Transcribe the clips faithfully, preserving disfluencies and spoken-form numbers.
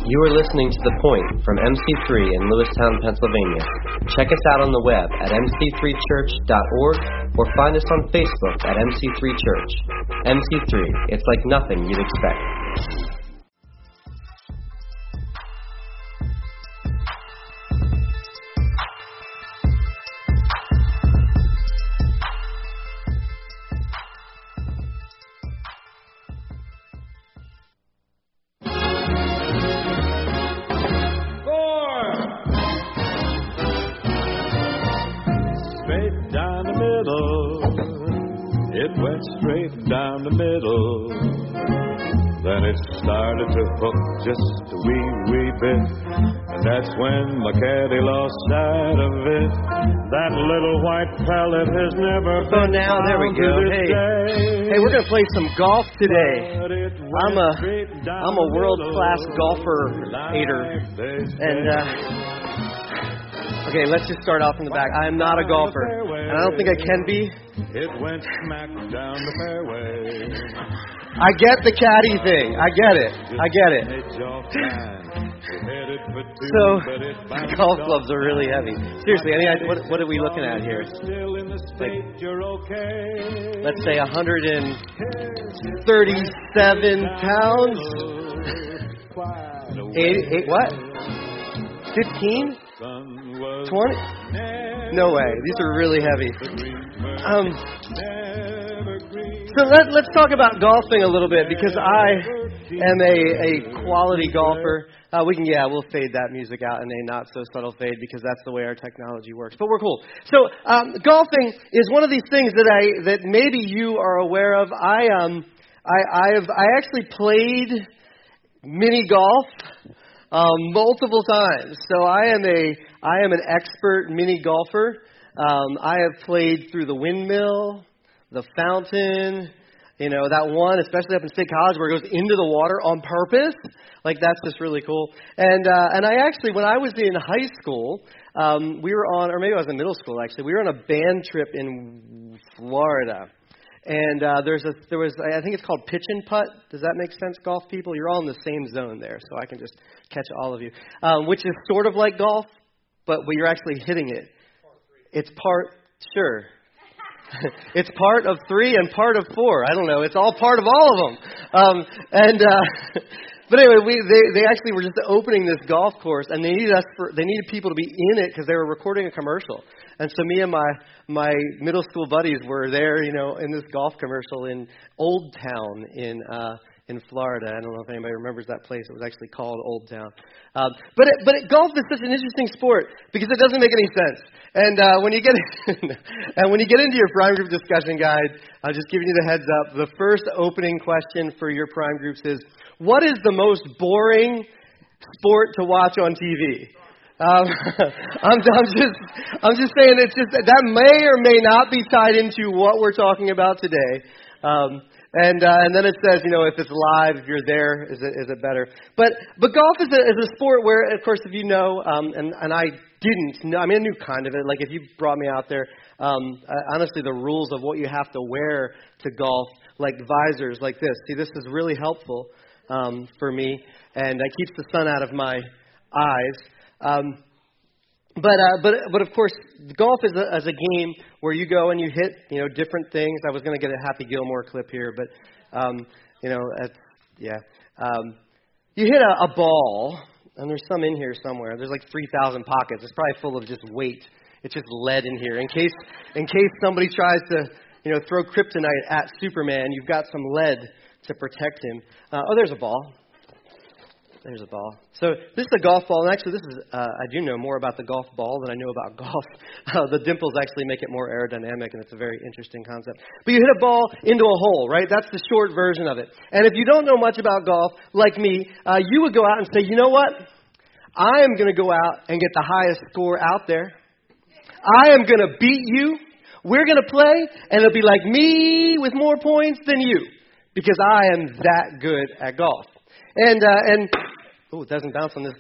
You are listening to The Point from M C three in Lewistown, Pennsylvania. Check us out on the web at m c three church dot org or find us on Facebook at M C three Church. M C three, it's like nothing you'd expect. Down the middle, then it started to hook just a wee, wee bit, and that's when my caddy lost sight of it. That little white pellet has never been found. Oh, now there we go. Hey, day. hey, we're gonna play some golf today. I'm a, I'm a world-class golfer, hater, and uh, okay, let's just start off in the back. I am not a golfer, and I don't think I can be. It went smack down the fairway. I get the caddy thing. I get it. I get it. So, golf clubs are really heavy. Seriously, any idea, what, what are we looking at here? Like, let's say one hundred thirty-seven pounds. eight, eight, what? fifteen? twenty? No way. These are really heavy. Um, so let, let's talk about golfing a little bit, because I am a, a quality golfer. Uh, we can, yeah, we'll fade that music out in a not so subtle fade, because that's the way our technology works. But we're cool. So um, golfing is one of these things that I that maybe you are aware of. I um I I have I actually played mini golf um, multiple times. So I am a I am an expert mini golfer. Um, I have played through the windmill, the fountain, you know, that one, especially up in State College, where it goes into the water on purpose. Like, that's just really cool. And uh, and I actually, when I was in high school, um, we were on, or maybe I was in middle school, actually, we were on a band trip in Florida. And uh, there's a, there was, I think it's called pitch and putt. Does that make sense, golf people? You're all in the same zone there, so I can just catch all of you. Um, which is sort of like golf, but but you're actually hitting it. It's part, sure. It's part of three and part of four. I don't know. It's all part of all of them. Um, and uh, but anyway, we they, they actually were just opening this golf course, and they needed us for they needed people to be in it because they were recording a commercial. And so me and my my middle school buddies were there, you know, in this golf commercial in Old Town in uh, in Florida. I don't know if anybody remembers that place. It was actually called Old Town. Um, but it, but it, golf is such an interesting sport because it doesn't make any sense. And uh, when you get and when you get into your prime group discussion guide, I'm just giving you the heads up. The first opening question for your prime groups is, what is the most boring sport to watch on T V? Um, I'm, I'm just I'm just saying it's just that may or may not be tied into what we're talking about today. Um, And uh, and then it says, you know, if it's live, if you're there, is it is it better? But but golf is a is a sport where, of course, if you know, um, and and I didn't know, I mean, I knew kind of it. Like if you brought me out there, um, uh, honestly, the rules of what you have to wear to golf, like visors, like this. See, this is really helpful um, for me, and it keeps the sun out of my eyes. Um, But uh, but but of course, golf is a, is a game where you go and you hit, you know, different things. I was going to get a Happy Gilmore clip here, but um, you know, it's, yeah, um, you hit a, a ball, and there's some in here somewhere. There's like three thousand pockets. It's probably full of just weight. It's just lead in here in case in case somebody tries to, you know, throw kryptonite at Superman. You've got some lead to protect him. Uh, oh, there's a ball. There's a ball. So this is a golf ball, and actually this is, uh, I do know more about the golf ball than I know about golf. Uh, the dimples actually make it more aerodynamic, and it's a very interesting concept. But you hit a ball into a hole, right? That's the short version of it. And if you don't know much about golf, like me, uh, you would go out and say, you know what? I am going to go out and get the highest score out there. I am going to beat you. We're going to play, and it'll be like me with more points than you, because I am that good at golf. And, uh, and, oh, it doesn't bounce on this.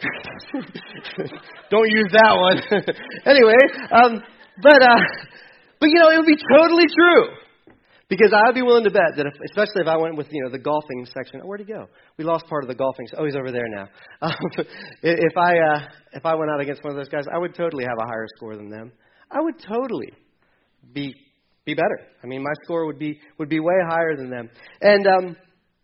Don't use that one. Anyway, um, but, uh, but, you know, it would be totally true. Because I would be willing to bet that, if, especially if I went with, you know, the golfing section. Oh, where'd he go? We lost part of the golfing. Oh, he's over there now. Um, if I uh, if I went out against one of those guys, I would totally have a higher score than them. I would totally be be better. I mean, my score would be would be way higher than them. And um,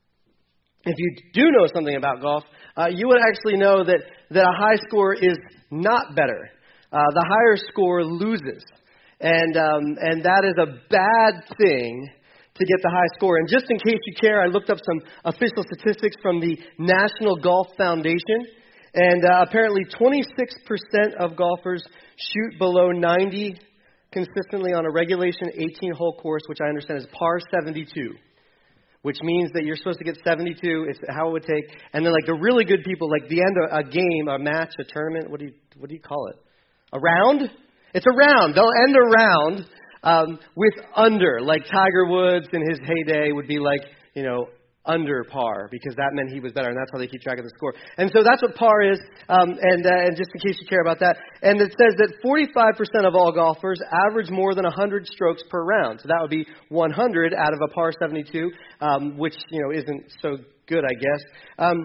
if you do know something about golf, uh, you would actually know that that a high score is not better. Uh, the higher score loses, and um, and that is a bad thing to get the high score. And just in case you care, I looked up some official statistics from the National Golf Foundation, and uh, apparently twenty-six percent of golfers shoot below ninety consistently on a regulation eighteen-hole course, which I understand is par seventy-two, which means that you're supposed to get seventy-two. It's how it would take. And then, like, the really good people, like the end of a game, a match, a tournament, what do you what do you call it? A round? It's a round. They'll end a round um, with under, like Tiger Woods in his heyday would be like, you know, under par, because that meant he was better, and that's how they keep track of the score. And so that's what par is, um, and uh, and just in case you care about that. And it says that forty-five percent of all golfers average more than one hundred strokes per round. So that would be one hundred out of a par seventy-two, um, which, you know, isn't so good, I guess. Um,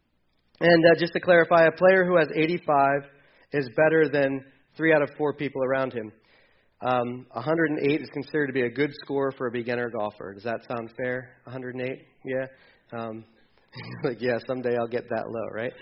and uh, just to clarify, a player who has eighty-five is better than three out of four people around him. Um, one hundred eight is considered to be a good score for a beginner golfer. Does that sound fair? one hundred eight? Yeah? Um, like, yeah, someday I'll get that low, right?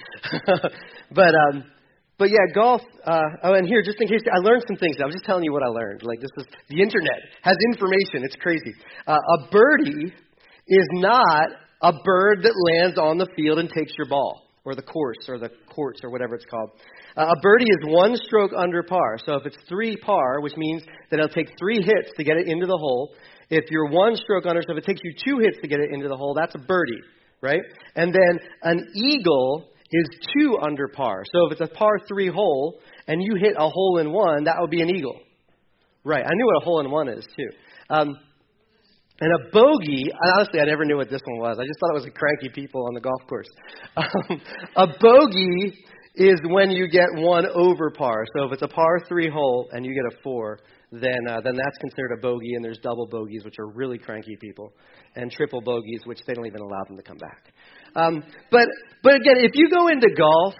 but, um, but yeah, golf, uh, oh, and here, just in case, I learned some things. I'm just telling you what I learned. Like, this is, the internet has information. It's crazy. Uh, a birdie is not a bird that lands on the field and takes your ball, or the course, or the courts, or whatever it's called. Uh, a birdie is one stroke under par. So if it's three par, which means that it'll take three hits to get it into the hole. If you're one stroke under, so if it takes you two hits to get it into the hole, that's a birdie, right? And then an eagle is two under par. So if it's a par three hole and you hit a hole in one, that would be an eagle. Right, I knew what a hole in one is too. Um, and a bogey, honestly, I never knew what this one was. I just thought it was a cranky people on the golf course. Um, a bogey is when you get one over par. So if it's a par three hole and you get a four, then uh, then that's considered a bogey, and there's double bogeys, which are really cranky people, and triple bogeys, which they don't even allow them to come back. Um, but but again, if you go into golf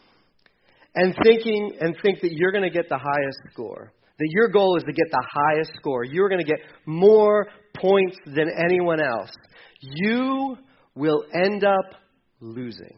and thinking and think that you're going to get the highest score, that your goal is to get the highest score, you're going to get more points than anyone else, you will end up losing.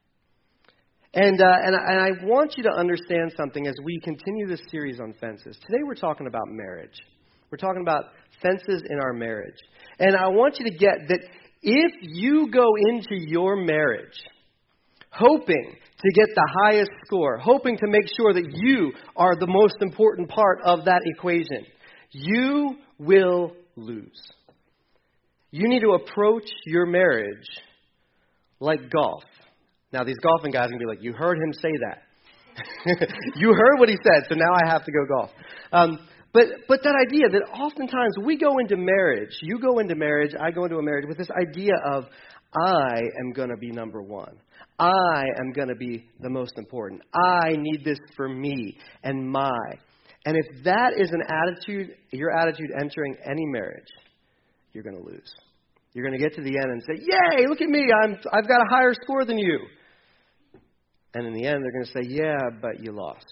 And, uh, and, and I want you to understand something as we continue this series on fences. Today we're talking about marriage. We're talking about fences in our marriage. And I want you to get that if you go into your marriage hoping to get the highest score, hoping to make sure that you are the most important part of that equation, you will lose. You need to approach your marriage like golf. Now, these golfing guys are going to be like, you heard him say that. You heard what he said, so now I have to go golf. Um, but but that idea that oftentimes we go into marriage, you go into marriage, I go into a marriage with this idea of I am going to be number one. I am going to be the most important. I need this for me and my. And if that is an attitude, your attitude entering any marriage, you're going to lose. You're going to get to the end and say, yay, look at me, I'm, I've got a higher score than you. And in the end, they're going to say, yeah, but you lost.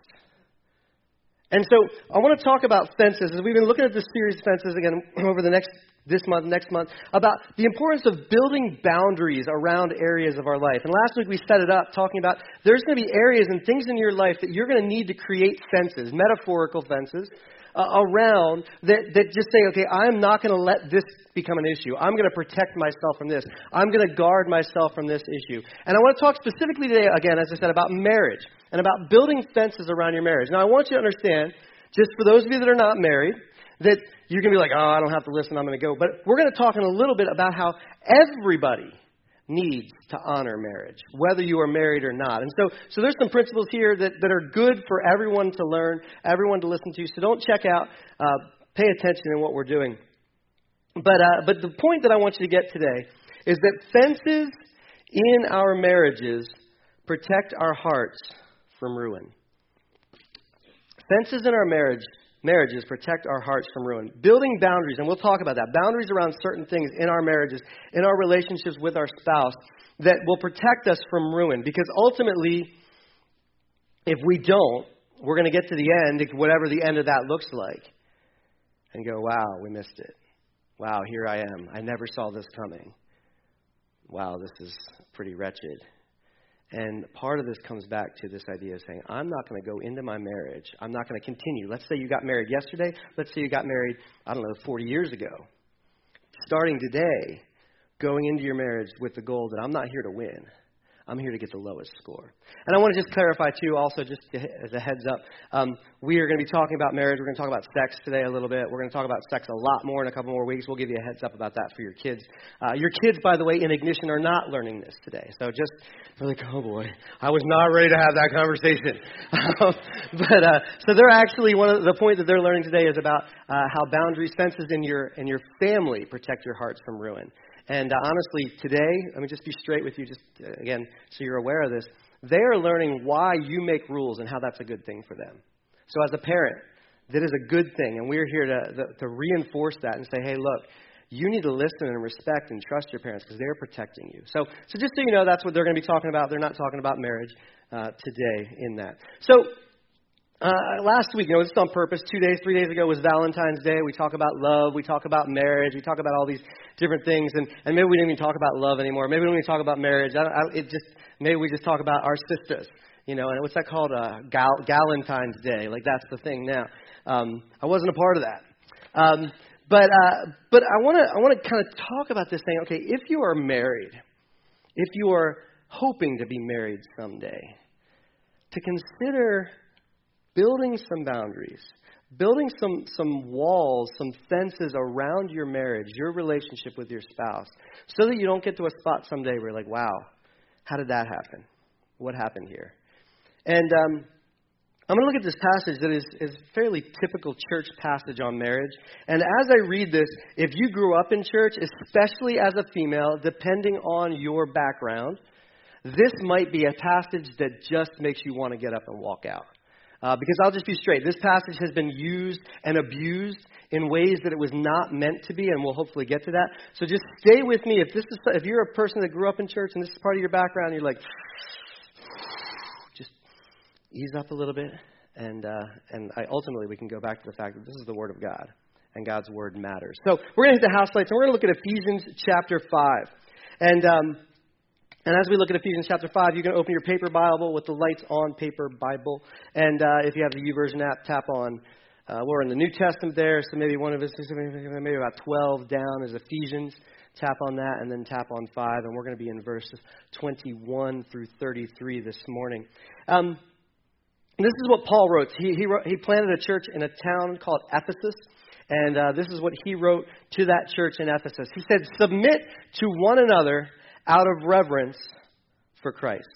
And so I want to talk about fences. As we've been looking at this series of fences again over the next this month, next month, about the importance of building boundaries around areas of our life. And last week we set it up talking about there's going to be areas and things in your life that you're going to need to create fences, metaphorical fences, uh, around that, that just say, okay, I'm not going to let this become an issue. I'm going to protect myself from this. I'm going to guard myself from this issue. And I want to talk specifically today, again, as I said, about marriage and about building fences around your marriage. Now, I want you to understand, just for those of you that are not married, that you're going to be like, oh, I don't have to listen, I'm going to go. But we're going to talk in a little bit about how everybody needs to honor marriage, whether you are married or not. And so so there's some principles here that, that are good for everyone to learn, everyone to listen to. So don't check out. Uh, pay attention in what we're doing. But uh, but the point that I want you to get today is that fences in our marriages protect our hearts from ruin. Fences in our marriage marriages protect our hearts from ruin. Building boundaries, and we'll talk about that. Boundaries around certain things in our marriages, in our relationships with our spouse, that will protect us from ruin. Because ultimately, if we don't, we're going to get to the end, whatever the end of that looks like, and go, wow, we missed it. Wow, here I am. I never saw this coming. Wow, this is pretty wretched. And part of this comes back to this idea of saying, I'm not going to go into my marriage. I'm not going to continue. Let's say you got married yesterday. Let's say you got married, I don't know, forty years ago. Starting today, going into your marriage with the goal that I'm not here to win. I'm here to get the lowest score. And I want to just clarify, too, also just as a heads up, um, we are going to be talking about marriage. We're going to talk about sex today a little bit. We're going to talk about sex a lot more in a couple more weeks. We'll give you a heads up about that for your kids. Uh, your kids, by the way, in Ignition are not learning this today. So just, they're like, oh, boy, I was not ready to have that conversation. um, but uh, so they're actually, one of the point that they're learning today is about uh, how boundaries, fences in your in your family protect your hearts from ruin. And uh, honestly, today, let me just be straight with you, just uh, again, so you're aware of this. They are learning why you make rules and how that's a good thing for them. So as a parent, that is a good thing. And we're here to, to, to reinforce that and say, hey, look, you need to listen and respect and trust your parents because they're protecting you. So, so just so you know, that's what they're going to be talking about. They're not talking about marriage uh, today in that. So Uh, last week, you know, this is on purpose. Two days, three days ago was Valentine's Day. We talk about love. We talk about marriage. We talk about all these different things. And, and maybe we didn't even talk about love anymore. Maybe we don't even talk about marriage. I don't, I, it just maybe we just talk about our sisters. You know, and what's that called? Uh, Gal- Galentine's Day. Like that's the thing now. Um, I wasn't a part of that. Um, but uh, but I want to I want to kind of talk about this thing. Okay, if you are married, if you are hoping to be married someday, to consider building some boundaries, building some, some walls, some fences around your marriage, your relationship with your spouse, so that you don't get to a spot someday where you're like, wow, how did that happen? What happened here? And um, I'm going to look at this passage that is, is a fairly typical church passage on marriage. And as I read this, if you grew up in church, especially as a female, depending on your background, this might be a passage that just makes you want to get up and walk out. Uh, because I'll just be straight. This passage has been used and abused in ways that it was not meant to be, and we'll hopefully get to that. So just stay with me. If this is, if you're a person that grew up in church and this is part of your background, you're like, just ease up a little bit, and uh, and I, ultimately we can go back to the fact that this is the Word of God, and God's Word matters. So we're going to hit the house lights, and we're going to look at Ephesians chapter five, and. Um, And as we look at Ephesians chapter five, you can open your paper Bible with the lights on, paper Bible. And uh, if you have the YouVersion app, tap on. Uh, we're in the New Testament there, so maybe one of us, maybe about twelve down is Ephesians. Tap on that and then tap on five. And we're going to be in verses twenty-one through thirty-three this morning. Um, this is what Paul wrote. He, he wrote. He planted a church in a town called Ephesus. And uh, this is what he wrote to that church in Ephesus. He said, submit to one another out of reverence for Christ.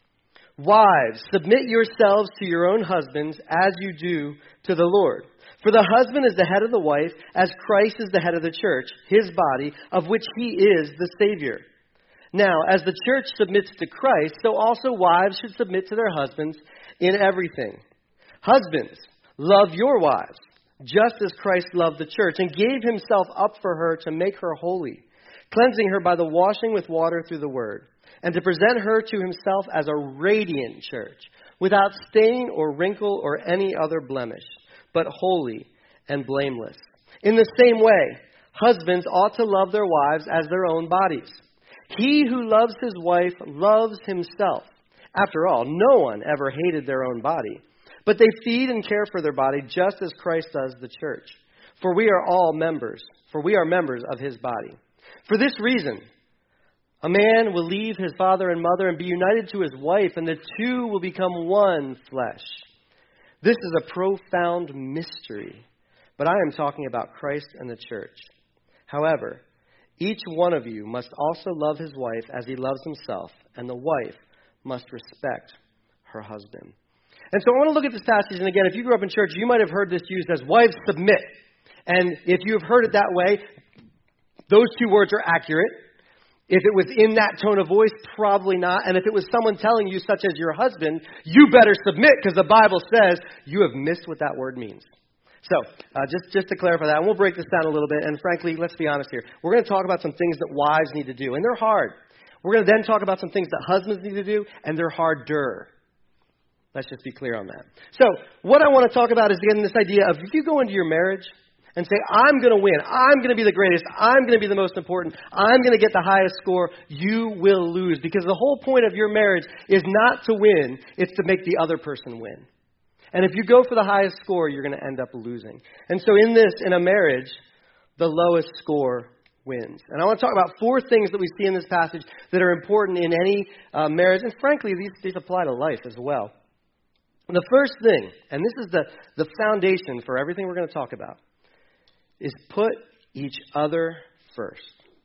Wives, submit yourselves to your own husbands as you do to the Lord. For the husband is the head of the wife, as Christ is the head of the church, his body, of which he is the Savior. Now, as the church submits to Christ, so also wives should submit to their husbands in everything. Husbands, love your wives, just as Christ loved the church and gave himself up for her to make her holy, cleansing her by the washing with water through the word, and to present her to himself as a radiant church, without stain or wrinkle or any other blemish, but holy and blameless. In the same way, husbands ought to love their wives as their own bodies. He who loves his wife loves himself. After all, no one ever hated their own body, but they feed and care for their body just as Christ does the church. For we are all members, for we are members of his body. For this reason, a man will leave his father and mother and be united to his wife, and the two will become one flesh. This is a profound mystery, but I am talking about Christ and the church. However, each one of you must also love his wife as he loves himself, and the wife must respect her husband. And so I want to look at this passage, and again, if you grew up in church, you might have heard this used as wives submit. And if you have heard it that way, those two words are accurate. If it was in that tone of voice, probably not. And if it was someone telling you, such as your husband, you better submit because the Bible says, you have missed what that word means. So, uh, just, just to clarify that, and we'll break this down a little bit, and frankly, let's be honest here. We're going to talk about some things that wives need to do, and they're hard. We're going to then talk about some things that husbands need to do, and they're harder. Let's just be clear on that. So, what I want to talk about is, again, this idea of if you go into your marriage and say, I'm going to win, I'm going to be the greatest, I'm going to be the most important, I'm going to get the highest score, you will lose. Because the whole point of your marriage is not to win, it's to make the other person win. And if you go for the highest score, you're going to end up losing. And so in this, in a marriage, the lowest score wins. And I want to talk about four things that we see in this passage that are important in any uh, marriage. And frankly, these, these apply to life as well. And the first thing, and this is the, the foundation for everything we're going to talk about, is put each other first.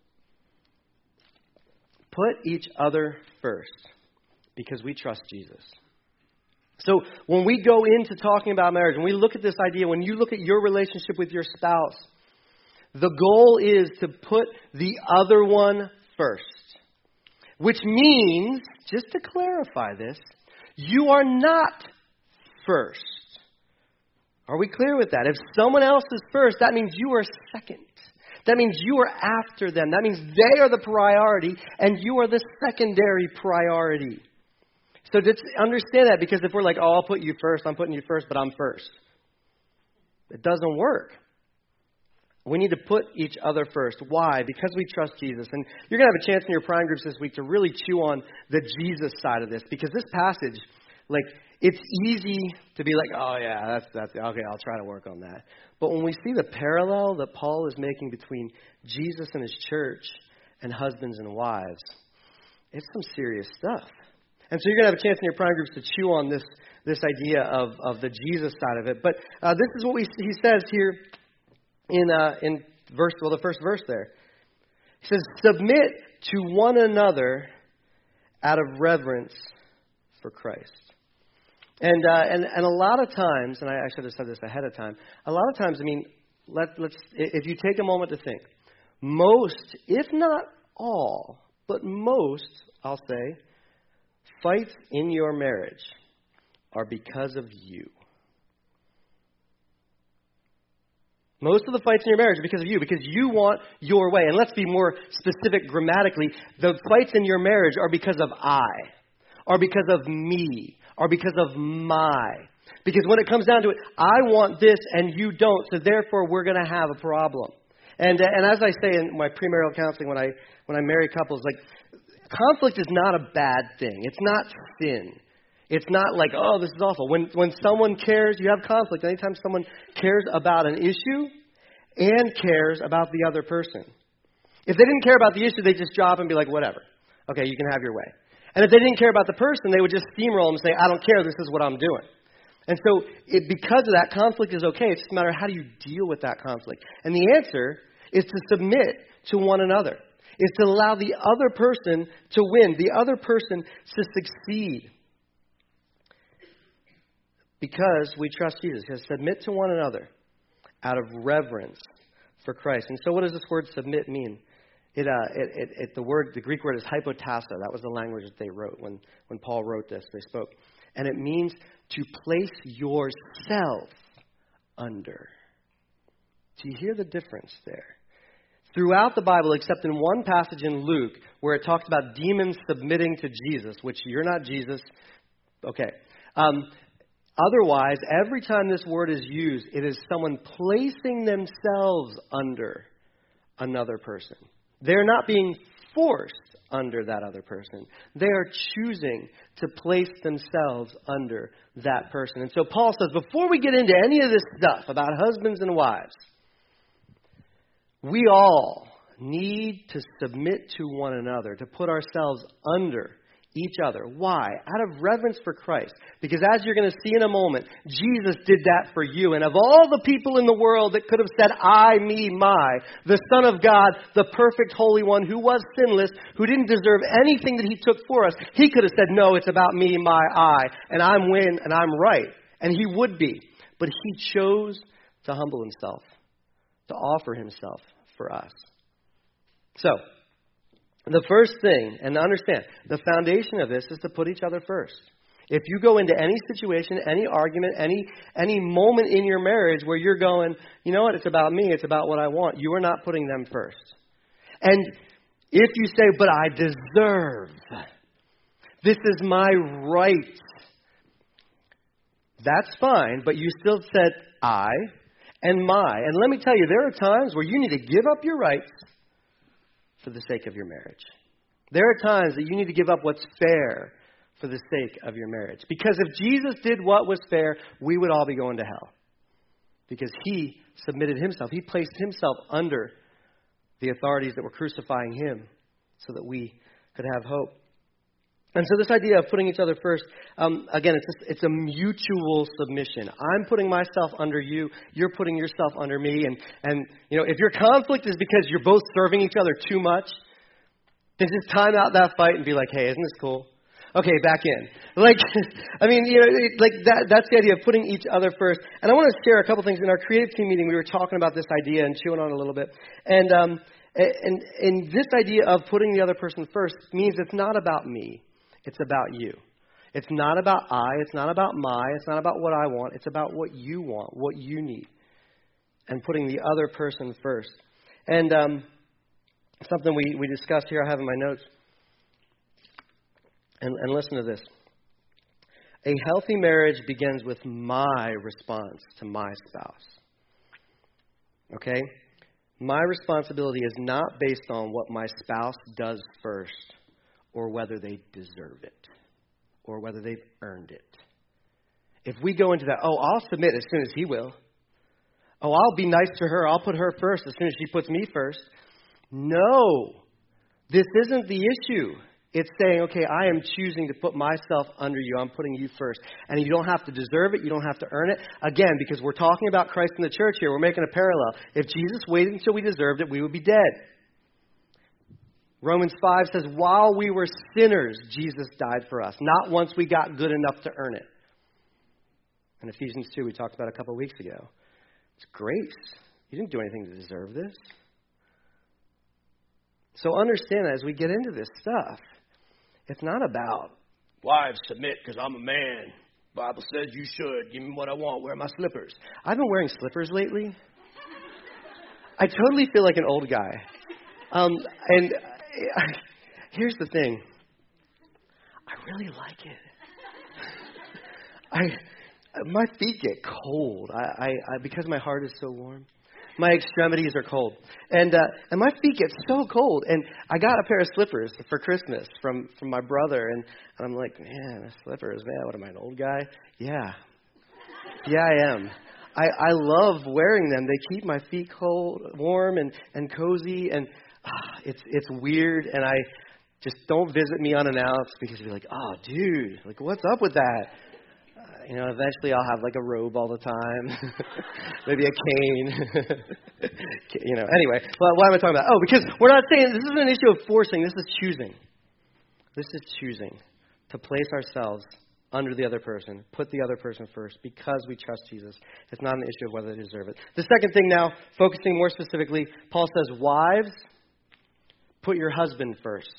Put each other first because we trust Jesus. So when we go into talking about marriage, when we look at this idea, when you look at your relationship with your spouse, the goal is to put the other one first. Which means, just to clarify this, you are not first. Are we clear with that? If someone else is first, that means you are second. That means you are after them. That means they are the priority and you are the secondary priority. So just understand that, because if we're like, oh, I'll put you first, I'm putting you first, but I'm first. It doesn't work. We need to put each other first. Why? Because we trust Jesus. And you're going to have a chance in your prime groups this week to really chew on the Jesus side of this, because this passage, like, it's easy to be like, oh, yeah, that's, that's okay, I'll try to work on that. But when we see the parallel that Paul is making between Jesus and his church and husbands and wives, it's some serious stuff. And so you're going to have a chance in your prime groups to chew on this this idea of, of the Jesus side of it. But uh, this is what we, he says here in uh, in verse, well, the first verse there. He says, submit to one another out of reverence for Christ. And uh, and and a lot of times, and I, I should have said this ahead of time, a lot of times, I mean, let, let's if you take a moment to think, most, if not all, but most, I'll say, fights in your marriage are because of you. Most of the fights in your marriage are because of you, because you want your way. And let's be more specific grammatically. The fights in your marriage are because of I, or because of me, or because of my. Because when it comes down to it, I want this and you don't, so therefore we're going to have a problem. And uh, and as I say in my premarital counseling, when I when I marry couples, like, conflict is not a bad thing. It's not sin. It's not like, oh, this is awful. When when someone cares, you have conflict. Anytime someone cares about an issue and cares about the other person. If they didn't care about the issue, they'd just drop and be like, whatever. Okay, you can have your way. And if they didn't care about the person, they would just steamroll and say, I don't care, this is what I'm doing. And so it, because of that, conflict is okay. It's just a matter of how do you deal with that conflict. And the answer is to submit to one another. Is to allow the other person to win, the other person to succeed. Because we trust Jesus. He says, submit to one another out of reverence for Christ. And so what does this word submit mean? It, uh, it, it, it, the word, the Greek word is hypotasso. That was the language that they wrote when, when Paul wrote this. They spoke. And it means to place yourself under. Do you hear the difference there? Throughout the Bible, except in one passage in Luke, where it talks about demons submitting to Jesus, which you're not Jesus. Okay. Um, otherwise, every time this word is used, it is someone placing themselves under another person. They're not being forced under that other person. They are choosing to place themselves under that person. And so Paul says, before we get into any of this stuff about husbands and wives, we all need to submit to one another, to put ourselves under each other. Why? Out of reverence for Christ. Because as you're going to see in a moment, Jesus did that for you. And of all the people in the world that could have said, I, me, my, the Son of God, the perfect Holy One who was sinless, who didn't deserve anything that he took for us, he could have said, no, it's about me, my, I, and I'm win, and I'm right. And he would be. But he chose to humble himself, to offer himself for us. So, the first thing, and understand, the foundation of this is to put each other first. If you go into any situation, any argument, any any moment in your marriage where you're going, you know what, it's about me, it's about what I want, you are not putting them first. And if you say, but I deserve, this is my right, that's fine, but you still said I and my. And let me tell you, there are times where you need to give up your rights for the sake of your marriage. There are times that you need to give up what's fair for the sake of your marriage. Because if Jesus did what was fair, we would all be going to hell. Because he submitted himself. He placed himself under the authorities that were crucifying him so that we could have hope. And so this idea of putting each other first, um, again, it's a, it's a mutual submission. I'm putting myself under you. You're putting yourself under me. And, and, you know, if your conflict is because you're both serving each other too much, then just time out that fight and be like, hey, isn't this cool? Okay, back in. Like, I mean, you know, it, like that, that's the idea of putting each other first. And I want to share a couple things. In our creative team meeting, we were talking about this idea and chewing on it a little bit. And, um, and, and this idea of putting the other person first means it's not about me. It's about you. It's not about I. It's not about my. It's not about what I want. It's about what you want, what you need, and putting the other person first. And um, something we, we discussed here, I have in my notes. And, and listen to this. A healthy marriage begins with my response to my spouse. Okay? My responsibility is not based on what my spouse does first, or whether they deserve it, or whether they've earned it. If we go into that, oh, I'll submit as soon as he will. Oh, I'll be nice to her. I'll put her first as soon as she puts me first. No, this isn't the issue. It's saying, okay, I am choosing to put myself under you. I'm putting you first. And you don't have to deserve it. You don't have to earn it. Again, because we're talking about Christ in the church here, we're making a parallel. If Jesus waited until we deserved it, we would be dead. Romans five says, while we were sinners, Jesus died for us. Not once we got good enough to earn it. And Ephesians two, we talked about a couple of weeks ago. It's grace. You didn't do anything to deserve this. So understand that as we get into this stuff, it's not about, wives, submit because I'm a man. Bible says you should. Give me what I want. Wear my slippers. I've been wearing slippers lately. I totally feel like an old guy. Um, and I, here's the thing. I really like it. I my feet get cold. I, I, I because my heart is so warm. My extremities are cold, and uh, and my feet get so cold. And I got a pair of slippers for Christmas from, from my brother, and, and I'm like, man, slippers, man, what am I, an old guy? Yeah, yeah, I am. I, I love wearing them. They keep my feet cold, warm, and, and cozy, and ah, it's it's weird. And I just don't visit me unannounced because you're like, oh, dude, like what's up with that? You know, eventually I'll have like a robe all the time, maybe a cane. you know, anyway, well, what am I talking about? Oh, because we're not saying this isn't an issue of forcing. This is choosing. This is choosing to place ourselves under the other person, put the other person first because we trust Jesus. It's not an issue of whether they deserve it. The second thing now, focusing more specifically, Paul says, wives, put your husband first.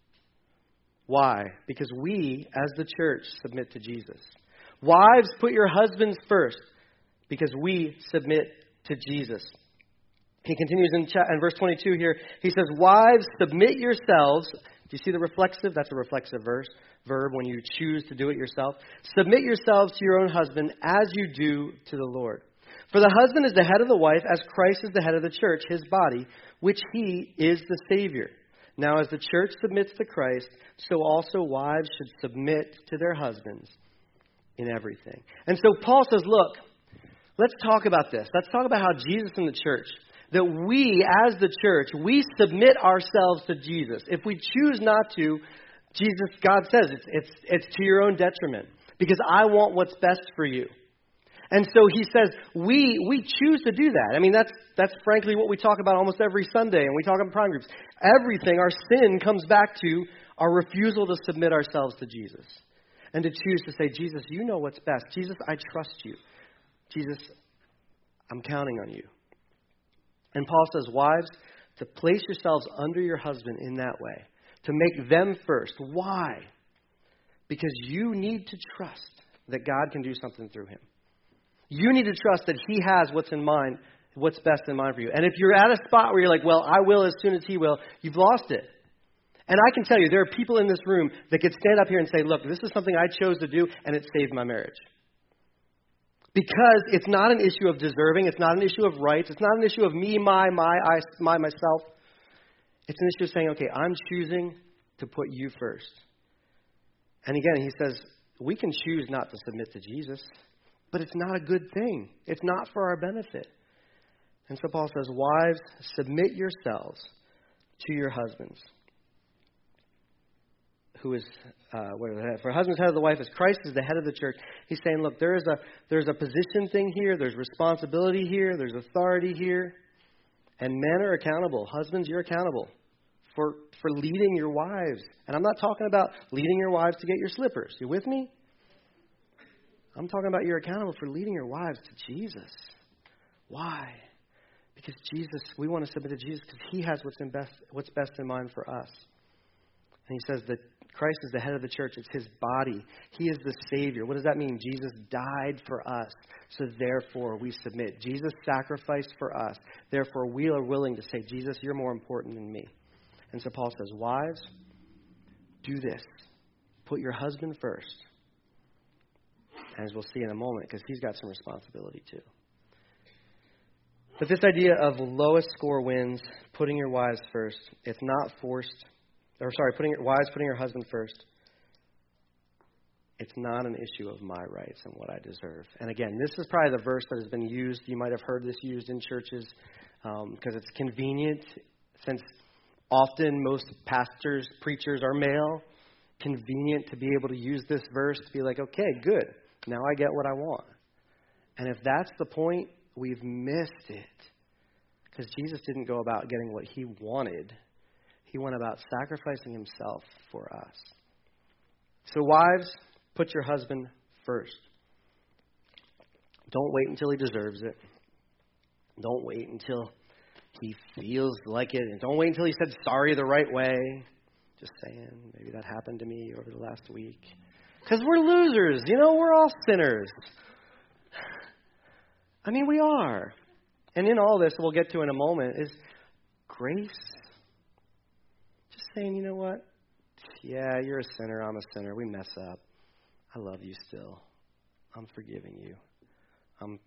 Why? Because we, as the church, submit to Jesus. Wives, put your husbands first because we submit to Jesus. He continues in, cha- in verse twenty-two here. He says, wives, submit yourselves. Do you see the reflexive? That's a reflexive verse, verb when you choose to do it yourself. Submit yourselves to your own husband as you do to the Lord. For the husband is the head of the wife as Christ is the head of the church, his body, which he is the Savior. Now as the church submits to Christ, so also wives should submit to their husbands in everything. And so Paul says, look, let's talk about this. Let's talk about how Jesus in the church, that we as the church, we submit ourselves to Jesus. If we choose not to, Jesus, God says it's it's it's to your own detriment because I want what's best for you. And so he says we we choose to do that. I mean, that's that's frankly what we talk about almost every Sunday, and we talk about prime groups. Everything, our sin comes back to our refusal to submit ourselves to Jesus. And to choose to say, Jesus, you know what's best. Jesus, I trust you. Jesus, I'm counting on you. And Paul says, wives, to place yourselves under your husband in that way. To make them first. Why? because you need to trust that God can do something through him. You need to trust that he has what's in mind, what's best in mind for you. And if you're at a spot where you're like, well, I will as soon as he will, you've lost it. And I can tell you, there are people in this room that could stand up here and say, look, this is something I chose to do, and it saved my marriage. Because it's not an issue of deserving. It's not an issue of rights. It's not an issue of me, my, my, I, my, myself. It's an issue of saying, okay, I'm choosing to put you first. And again, he says, we can choose not to submit to Jesus, but it's not a good thing. It's not for our benefit. And so Paul says, wives, submit yourselves to your husbands. Who is, uh, what are the head? For husband's head of the wife as Christ is the head of the church. He's saying, look, there is a there's a position thing here. There's responsibility here. There's authority here. And men are accountable. Husbands, you're accountable for, for leading your wives. And I'm not talking about leading your wives to get your slippers. You with me? I'm talking about you're accountable for leading your wives to Jesus. Why? Because Jesus, we want to submit to Jesus because he has what's in best what's best in mind for us. And he says that Christ is the head of the church. It's his body. He is the Savior. What does that mean? Jesus died for us. So therefore we submit. Jesus sacrificed for us. Therefore we are willing to say, Jesus, you're more important than me. And so Paul says, wives, do this. Put your husband first. As we'll see in a moment, because he's got some responsibility too. But this idea of lowest score wins, putting your wives first, it's not forced. Or sorry, putting your wives, putting your husband first. It's not an issue of my rights and what I deserve. And again, this is probably the verse that has been used. You might have heard this used in churches um, because it's convenient, since often most pastors, preachers are male. Convenient to be able to use this verse to be like, okay, good. Now I get what I want. And if that's the point, we've missed it. Because Jesus didn't go about getting what he wanted. He went about sacrificing himself for us. So wives, put your husband first. Don't wait until he deserves it. Don't wait until he feels like it. And don't wait until he said sorry the right way. Just saying, maybe that happened to me over the last week. Because we're losers. You know, we're all sinners. I mean, we are. And in all this, we'll get to in a moment, is grace. Just saying, you know what? Yeah, you're a sinner. I'm a sinner. We mess up. I love you still. I'm forgiving you. I'm,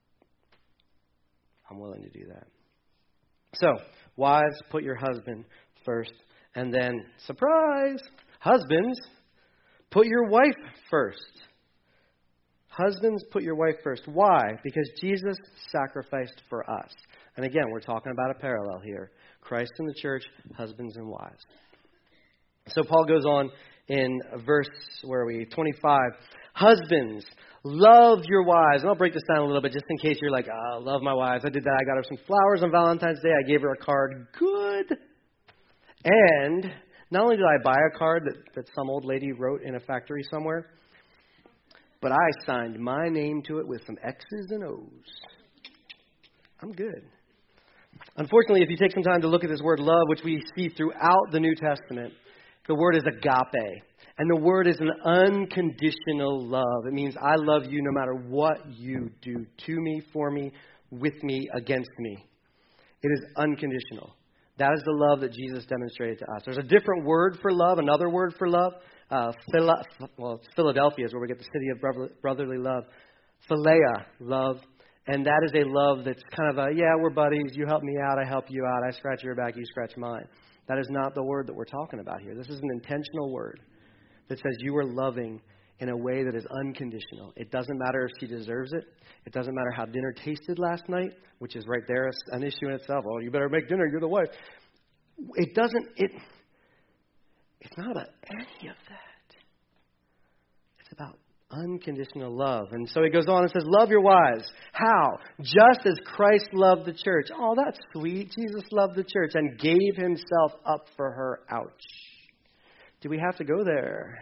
I'm willing to do that. So, wives, put your husband first. And then, surprise, husbands, put your wife first. Husbands, put your wife first. Why? Because Jesus sacrificed for us. And again, we're talking about a parallel here. Christ and the church, husbands and wives. So Paul goes on in verse, where are we? twenty-five. Husbands, love your wives. And I'll break this down a little bit just in case you're like, oh, I love my wives. I did that. I got her some flowers on Valentine's Day. I gave her a card. Good. And not only did I buy a card that, that some old lady wrote in a factory somewhere, but I signed my name to it with some X's and O's. I'm good. Unfortunately, if you take some time to look at this word love, which we see throughout the New Testament, the word is agape. And the word is an unconditional love. It means I love you no matter what you do to me, for me, with me, against me. It is unconditional. That is the love that Jesus demonstrated to us. There's a different word for love, another word for love. Uh, Phila, well, Philadelphia is where we get the city of brotherly love. Philea, love. And that is a love that's kind of a, yeah, we're buddies. You help me out, I help you out. I scratch your back, you scratch mine. That is not the word that we're talking about here. This is an intentional word that says you are loving in a way that is unconditional. It doesn't matter if she deserves it. It doesn't matter how dinner tasted last night, which is right there an issue in itself. Oh, you better make dinner. You're the wife. It doesn't, it, it's not about any of that. It's about unconditional love. And so he goes on and says, love your wives. How? Just as Christ loved the church. Oh, that's sweet. Jesus loved the church and gave himself up for her. Ouch. Do we have to go there?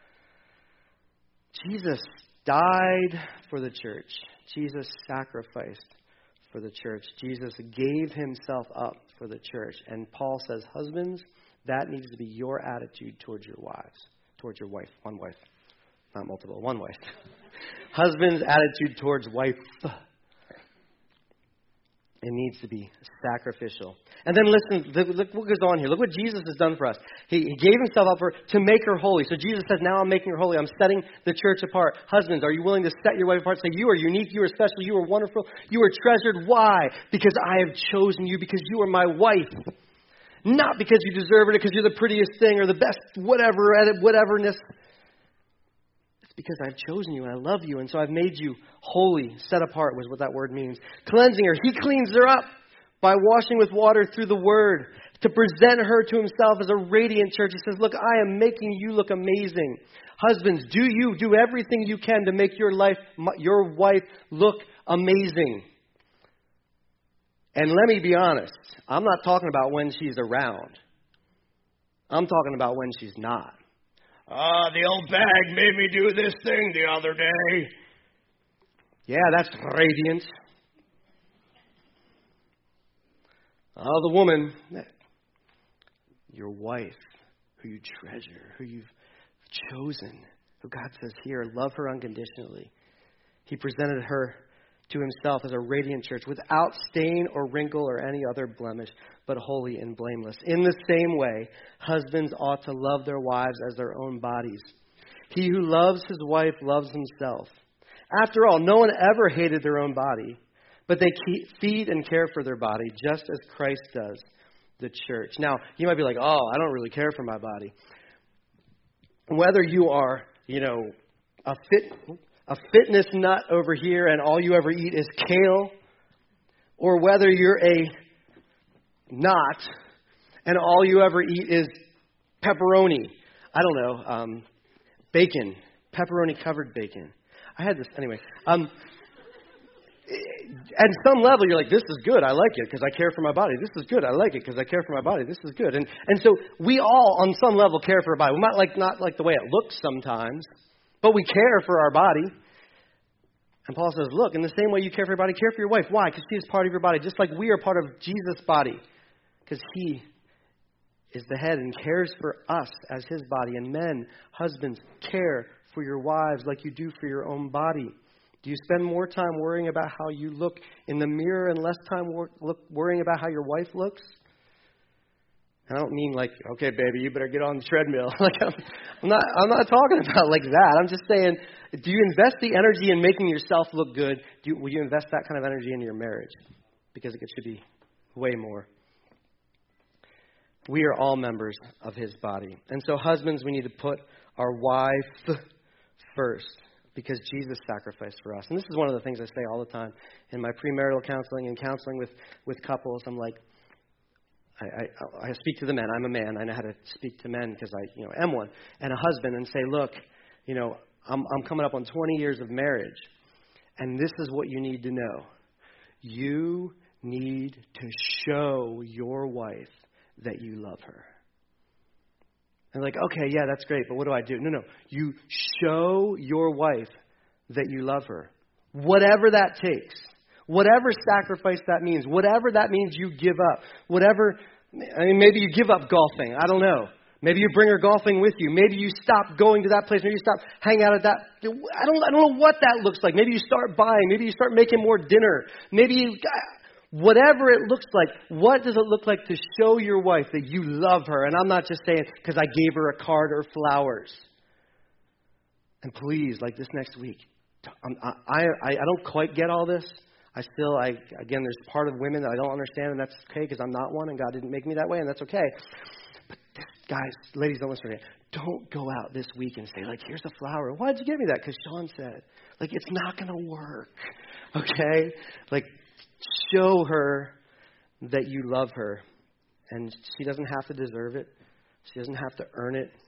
Jesus died for the church. Jesus sacrificed for the church. Jesus gave himself up for the church. And Paul says, husbands, that needs to be your attitude towards your wives, towards your wife, one wife. not multiple, one wife. Husband's attitude towards wife. It needs to be sacrificial. And then listen, look what goes on here. Look what Jesus has done for us. He, he gave himself up for, to make her holy. So Jesus says, now I'm making her holy. I'm setting the church apart. Husbands, are you willing to set your wife apart? Say, you are unique, you are special, you are wonderful, you are treasured. Why? Because I have chosen you, because you are my wife. Not because you deserve it, or because you're the prettiest thing, or the best whatever at it, whateverness. Because I've chosen you and I love you, and so I've made you holy, set apart was what that word means. Cleansing her. He cleans her up by washing with water through the word to present her to himself as a radiant church. He says, look, I am making you look amazing. Husbands, do you do everything you can to make your life, your wife look amazing. And let me be honest, I'm not talking about when she's around. I'm talking about when she's not. Ah, uh, the old bag made me do this thing the other day. Yeah, that's radiance. Oh, the woman, your wife, who you treasure, who you've chosen, who God says here, love her unconditionally. He presented her to himself as a radiant church without stain or wrinkle or any other blemish, but holy and blameless. In the same way, husbands ought to love their wives as their own bodies. He who loves his wife loves himself. After all, no one ever hated their own body, but they keep, feed and care for their body just as Christ does the church. Now, you might be like, oh, I don't really care for my body. Whether you are, you know, a fit... a fitness nut over here and all you ever eat is kale, or whether you're a not and all you ever eat is pepperoni. I don't know, um, bacon, pepperoni-covered bacon. I had this, anyway. Um, at some level, you're like, this is good, I like it because I care for my body. This is good, I like it because I care for my body. This is good. And and so we all, on some level, care for our body. We might like not like the way it looks sometimes, but we care for our body. And Paul says, look, in the same way you care for your body, care for your wife. Why? Because she is part of your body, just like we are part of Jesus' body. Because he is the head and cares for us as his body. And men, husbands, care for your wives like you do for your own body. Do you spend more time worrying about how you look in the mirror and less time wor- look, worrying about how your wife looks? I don't mean like, okay, baby, you better get on the treadmill. like I'm, I'm not. I'm not talking about like that. I'm just saying, do you invest the energy in making yourself look good? Do you, will you invest that kind of energy in your marriage? Because it should be way more. We are all members of his body, and so husbands, we need to put our wife first because Jesus sacrificed for us. And this is one of the things I say all the time in my premarital counseling and counseling with with couples. I'm like. I, I, I speak to the men. I'm a man. I know how to speak to men because I, you know, am one. And a husband and say, look, you know, I'm, I'm coming up on twenty years of marriage, and this is what you need to know. You need to show your wife that you love her. And like, okay, yeah, that's great, but what do I do? No, no. You show your wife that you love her, whatever that takes. Whatever sacrifice that means, whatever that means you give up, whatever, I mean, maybe you give up golfing. I don't know. Maybe you bring her golfing with you. Maybe you stop going to that place. Maybe you stop hanging out at that. I don't, I don't know what that looks like. Maybe you start buying. Maybe you start making more dinner. Maybe you, whatever it looks like, what does it look like to show your wife that you love her? And I'm not just saying because I gave her a card or flowers. And please, like this next week, I, I, I don't quite get all this. I still, I again, there's part of women that I don't understand, and that's okay because I'm not one, and God didn't make me that way, and that's okay. But this, guys, ladies, don't listen to me. Don't go out this week and say, like, here's a flower. Why did you give me that? Because Sean said. Like, it's not going to work, okay? Like, show her that you love her, and she doesn't have to deserve it. She doesn't have to earn it.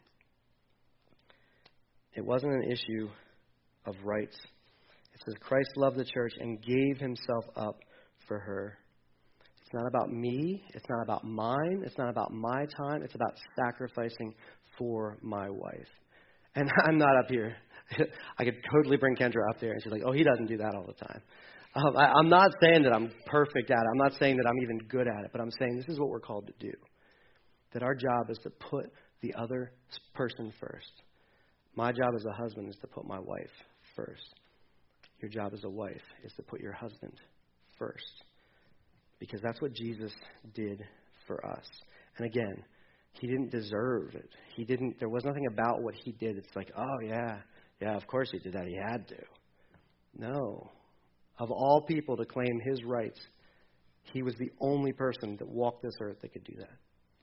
It wasn't an issue of rights. It says Christ loved the church and gave himself up for her. It's not about me. It's not about mine. It's not about my time. It's about sacrificing for my wife. And I'm not up here. I could totally bring Kendra up there and she's like, oh, he doesn't do that all the time. Um, I, I'm not saying that I'm perfect at it. I'm not saying that I'm even good at it. But I'm saying this is what we're called to do. That our job is to put the other person first. My job as a husband is to put my wife first. Your job as a wife is to put your husband first. Because that's what Jesus did for us. And again, he didn't deserve it. He didn't, there was nothing about what he did. It's like, oh yeah, yeah, of course he did that. He had to. No. Of all people to claim his rights, he was the only person that walked this earth that could do that.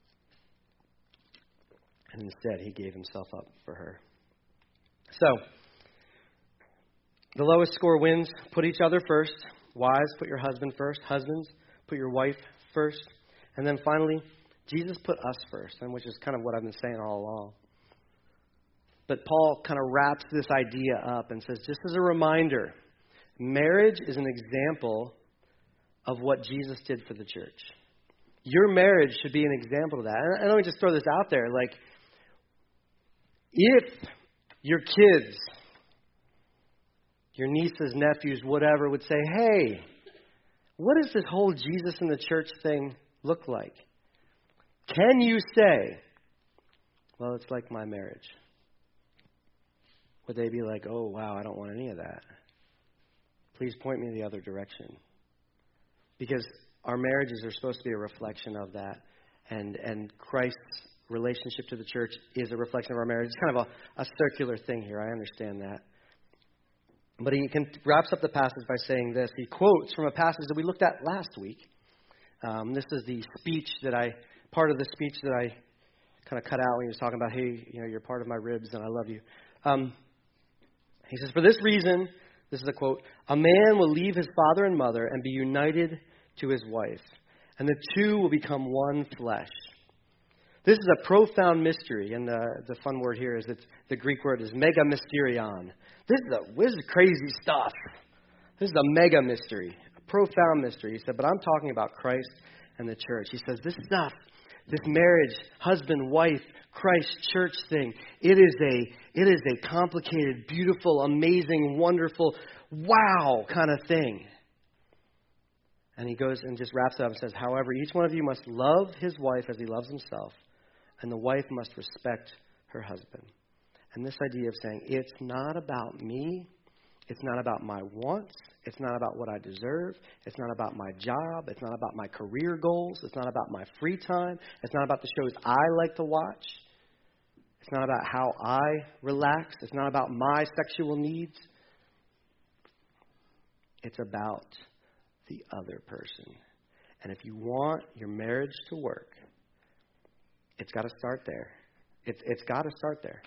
And instead, he gave himself up for her. So, the lowest score wins. Put each other first. Wives, put your husband first. Husbands, put your wife first. And then finally, Jesus put us first, and which is kind of what I've been saying all along. But Paul kind of wraps this idea up and says, just as a reminder, marriage is an example of what Jesus did for the church. Your marriage should be an example of that. And let me just throw this out there. Like, if your kids, your nieces, nephews, whatever, would say, hey, what does this whole Jesus in the church thing look like? Can you say, well, it's like my marriage? Would they be like, oh, wow, I don't want any of that? Please point me in the other direction. Because our marriages are supposed to be a reflection of that. And and Christ's relationship to the church is a reflection of our marriage. It's kind of a, a circular thing here. I understand that. But he can, wraps up the passage by saying this. He quotes from a passage that we looked at last week. Um, this is the speech that I, part of the speech that I kind of cut out when he was talking about, hey, you know, you're part of my ribs and I love you. Um, he says, for this reason, this is a quote, a man will leave his father and mother and be united to his wife, and the two will become one flesh. This is a profound mystery, and the, the fun word here is it's, the Greek word is mega mysterion. This is, a, this is crazy stuff. This is a mega mystery, a profound mystery. He said, but I'm talking about Christ and the church. He says, this stuff, this marriage, husband, wife, Christ, church thing, it is a it is a complicated, beautiful, amazing, wonderful, wow kind of thing. And he goes and just wraps it up and says, however, each one of you must love his wife as he loves himself, and the wife must respect her husband. And this idea of saying, it's not about me, it's not about my wants, it's not about what I deserve, it's not about my job, it's not about my career goals, it's not about my free time, it's not about the shows I like to watch, it's not about how I relax, it's not about my sexual needs. It's about the other person. And if you want your marriage to work, it's got to start there. It's it's got to start there.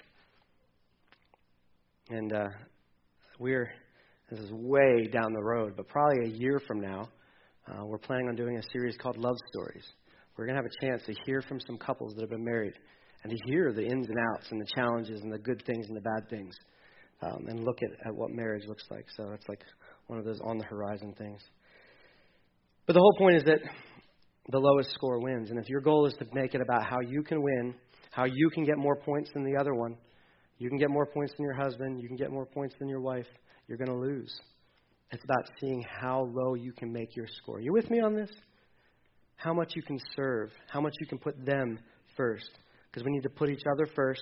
And uh, we're, this is way down the road, but probably a year from now, uh, we're planning on doing a series called Love Stories. We're going to have a chance to hear from some couples that have been married and to hear the ins and outs and the challenges and the good things and the bad things, um, and look at, at what marriage looks like. So it's like one of those on the horizon things. But the whole point is that the lowest score wins. And if your goal is to make it about how you can win, how you can get more points than the other one, you can get more points than your husband, you can get more points than your wife, you're going to lose. It's about seeing how low you can make your score. You with me on this? How much you can serve, how much you can put them first. Because we need to put each other first.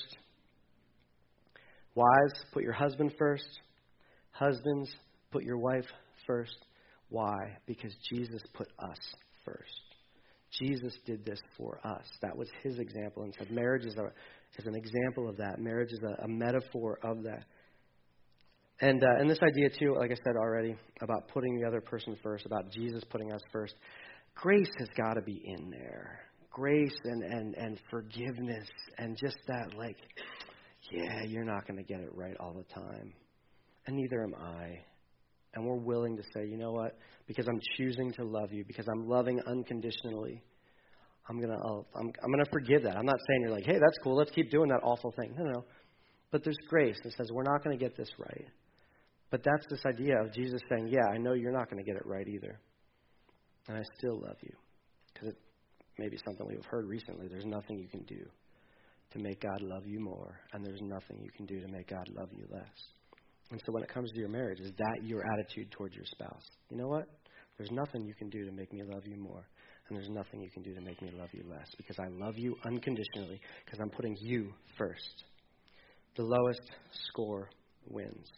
Wives, put your husband first. Husbands, put your wife first. Why? Because Jesus put us first. Jesus did this for us. That was his example. And said marriage is, a, is an example of that. Marriage is a, a metaphor of that. And uh, and this idea, too, like I said already, about putting the other person first, about Jesus putting us first, grace has got to be in there. Grace and, and, and forgiveness and just that, like, yeah, you're not going to get it right all the time. And neither am I. And we're willing to say, you know what? Because I'm choosing to love you, because I'm loving unconditionally, I'm gonna I'm I'm gonna forgive that. I'm not saying you're like, hey, that's cool, let's keep doing that awful thing. No, no. But there's grace that says we're not going to get this right. But that's this idea of Jesus saying, yeah, I know you're not going to get it right either, and I still love you, because it may be something we've heard recently. There's nothing you can do to make God love you more, and there's nothing you can do to make God love you less. And so when it comes to your marriage, is that your attitude towards your spouse? You know what? There's nothing you can do to make me love you more. And there's nothing you can do to make me love you less. Because I love you unconditionally. Because I'm putting you first. The lowest score wins.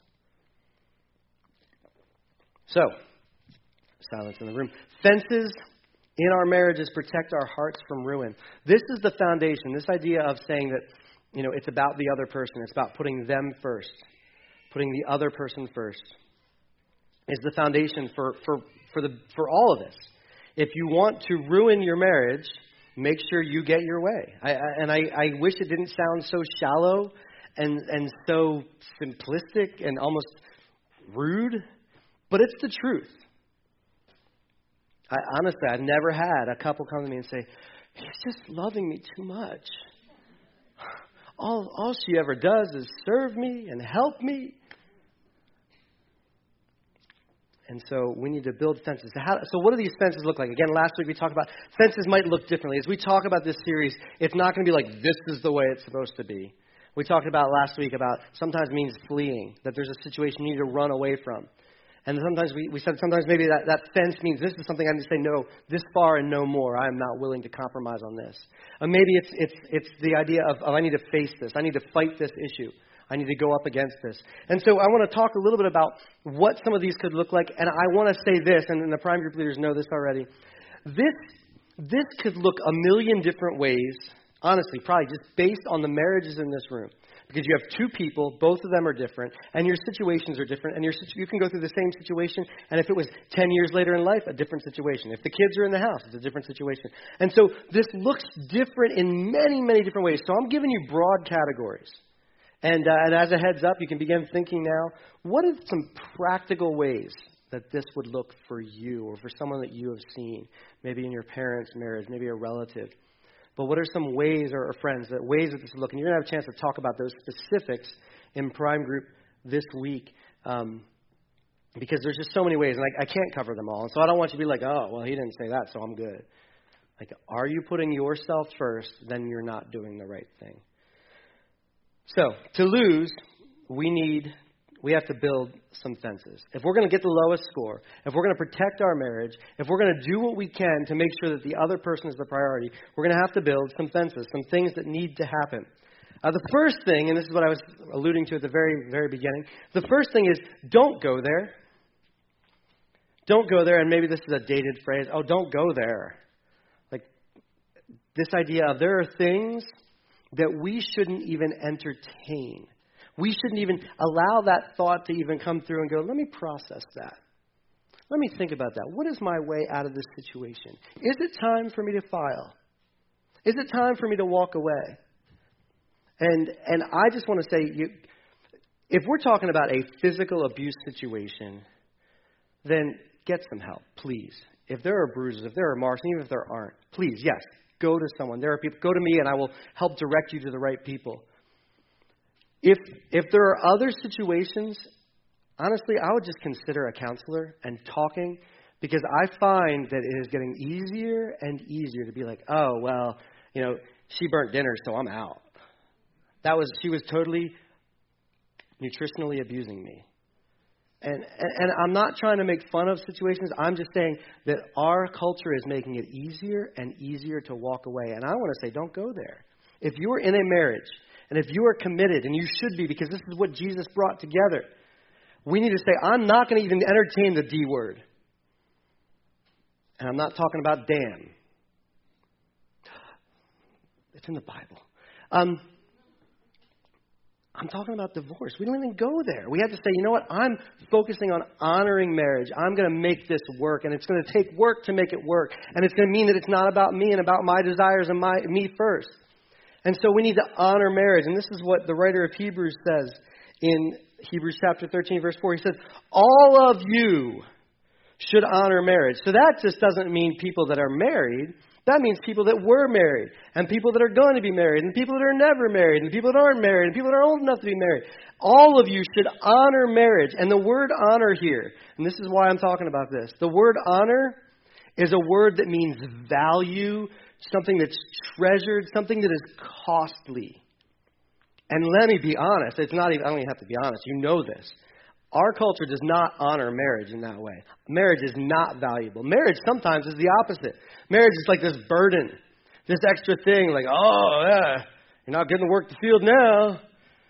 So, silence in the room. Fences in our marriages protect our hearts from ruin. This is the foundation. This idea of saying that, you know, it's about the other person. It's about putting them first. Putting the other person first is the foundation for, for, for, the, for all of this. If you want to ruin your marriage, make sure you get your way. I, I, and I, I wish it didn't sound so shallow and, and so simplistic and almost rude, but it's the truth. I, honestly, I've never had a couple come to me and say, he's just loving me too much. All, all she ever does is serve me and help me. And so we need to build fences. So, how, so what do these fences look like? Again, last week we talked about fences might look differently. As we talk about this series, it's not going to be like this is the way it's supposed to be. We talked about last week about sometimes it means fleeing, that there's a situation you need to run away from. And sometimes we, we said sometimes maybe that, that fence means this is something I need to say no, this far and no more. I am not willing to compromise on this. Or maybe it's it's it's the idea of, of I need to face this. I need to fight this issue. I need to go up against this. And so I want to talk a little bit about what some of these could look like. And I want to say this, and the prime group leaders know this already. This this could look a million different ways, honestly, probably just based on the marriages in this room. Because you have two people, both of them are different, and your situations are different, and your situ- you can go through the same situation, and if it was ten years later in life, a different situation. If the kids are in the house, it's a different situation. And so this looks different in many, many different ways. So I'm giving you broad categories. And, uh, and as a heads up, you can begin thinking now, what are some practical ways that this would look for you or for someone that you have seen, maybe in your parents' marriage, maybe a relative? But what are some ways, or, or friends, that ways that this would look? And you're going to have a chance to talk about those specifics in Prime Group this week, um, because there's just so many ways, and I, I can't cover them all. And so I don't want you to be like, oh, well, he didn't say that, so I'm good. Like, are you putting yourself first? Then you're not doing the right thing. So, to lose, we need, we have to build some fences. If we're going to get the lowest score, if we're going to protect our marriage, if we're going to do what we can to make sure that the other person is the priority, we're going to have to build some fences, some things that need to happen. Uh, the first thing, and this is what I was alluding to at the very, very beginning, the first thing is don't go there. Don't go there, and maybe this is a dated phrase, oh, don't go there. Like this idea of there are things that we shouldn't even entertain. We shouldn't even allow that thought to even come through and go, let me process that. Let me think about that. What is my way out of this situation? Is it time for me to file? Is it time for me to walk away? And and I just want to say, you, if we're talking about a physical abuse situation, then get some help, please. If there are bruises, if there are marks, and even if there aren't, please, yes, go to someone. There are people. Go to me, and I will help direct you to the right people. If if there are other situations, honestly, I would just consider a counselor and talking, because I find that it is getting easier and easier to be like, oh, well, you know, she burnt dinner, so I'm out. That was she was totally nutritionally abusing me. And, and and I'm not trying to make fun of situations. I'm just saying that our culture is making it easier and easier to walk away. And I want to say, don't go there. If you're in a marriage, and if you are committed, and you should be, because this is what Jesus brought together, we need to say, I'm not going to even entertain the D word. And I'm not talking about damn. It's in the Bible. Um, I'm talking about divorce. We don't even go there. We have to say, you know what? I'm focusing on honoring marriage. I'm going to make this work, and it's going to take work to make it work. And it's going to mean that it's not about me and about my desires and my me first. And so we need to honor marriage. And this is what the writer of Hebrews says in Hebrews chapter thirteen, verse four. He says, all of you should honor marriage. So that just doesn't mean people that are married. That means people that were married, and people that are going to be married, and people that are never married, and people that aren't married, and people that are old enough to be married. All of you should honor marriage. And the word honor here, and this is why I'm talking about this, the word honor is a word that means value, something that's treasured, something that is costly. And let me be honest, it's not even, I don't even have to be honest, you know this. Our culture does not honor marriage in that way. Marriage is not valuable. Marriage sometimes is the opposite. Marriage is like this burden, this extra thing, like, oh, yeah, you're not getting to work the field now.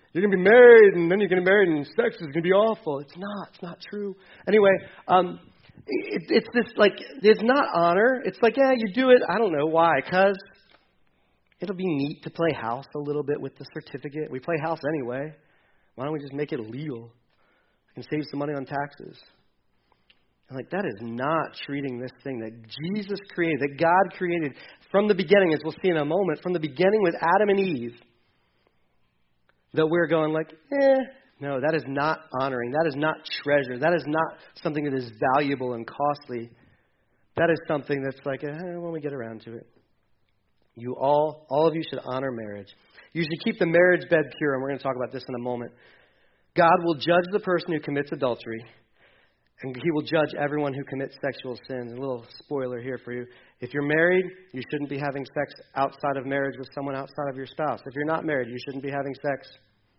you're going to be married, and then you're going to be married, and sex is going to be awful. It's not. It's not true. Anyway, um, it, it's this, like, it's not honor. It's like, yeah, you do it. I don't know why. Because it'll be neat to play house a little bit with the certificate. We play house anyway. Why don't we just make it legal and save some money on taxes? And like, that is not treating this thing that Jesus created, that God created from the beginning, as we'll see in a moment, from the beginning with Adam and Eve, that we're going like, eh. No, that is not honoring. That is not treasure. That is not something that is valuable and costly. That is something that's like, eh, when we get around to it. You all, all of you should honor marriage. You should keep the marriage bed pure, and we're going to talk about this in a moment. God will judge the person who commits adultery, and he will judge everyone who commits sexual sins. A little spoiler here for you. If you're married, you shouldn't be having sex outside of marriage with someone outside of your spouse. If you're not married, you shouldn't be having sex.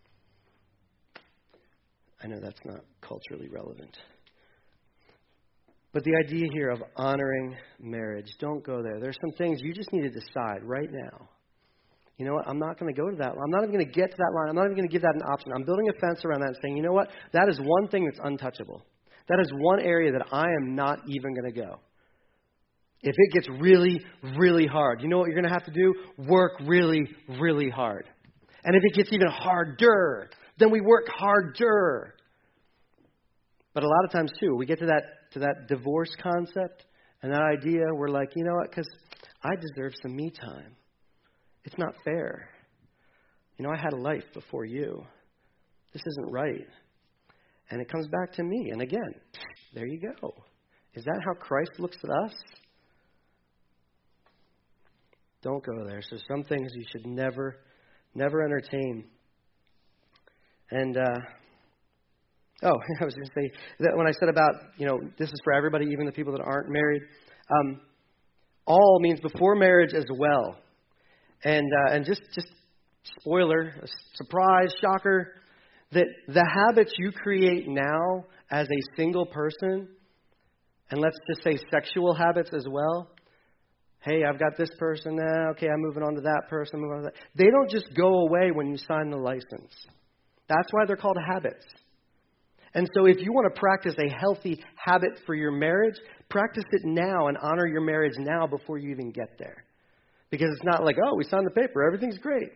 I know that's not culturally relevant. But the idea here of honoring marriage, don't go there. There's some things you just need to decide right now. You know what? I'm not going to go to that. I'm not even going to get to that line. I'm not even going to give that an option. I'm building a fence around that and saying, you know what? That is one thing that's untouchable. That is one area that I am not even going to go. If it gets really, really hard, you know what you're going to have to do? Work really, really hard. And if it gets even harder, then we work harder. But a lot of times, too, we get to that to that divorce concept and that idea, we're like, you know what? Because I deserve some me time. It's not fair. You know, I had a life before you. This isn't right. And it comes back to me. And again, there you go. Is that how Christ looks at us? Don't go there. So some things you should never, never entertain. And, uh, oh, I was going to say that when I said about, you know, this is for everybody, even the people that aren't married, um, all means before marriage as well. And uh, and just, just spoiler, surprise, shocker, that the habits you create now as a single person, and let's just say sexual habits as well. Hey, I've got this person now. Okay, I'm moving on to that person. Moving on to that. They don't just go away when you sign the license. That's why they're called habits. And so if you want to practice a healthy habit for your marriage, practice it now and honor your marriage now before you even get there. Because it's not like, oh, we signed the paper, everything's great.